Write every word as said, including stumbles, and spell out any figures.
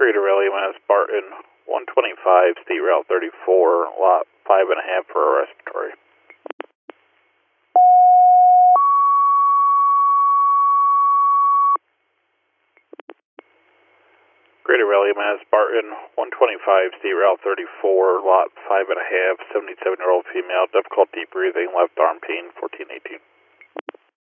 Greater Rally Mass Barton, one twenty-five, State Route thirty-four, lot five and a half for a respiratory. Greater Rally Mass Barton, one twenty-five, State Route thirty-four, lot five and a half, seventy-seven year old female, difficulty breathing, left arm pain, fourteen eighteen.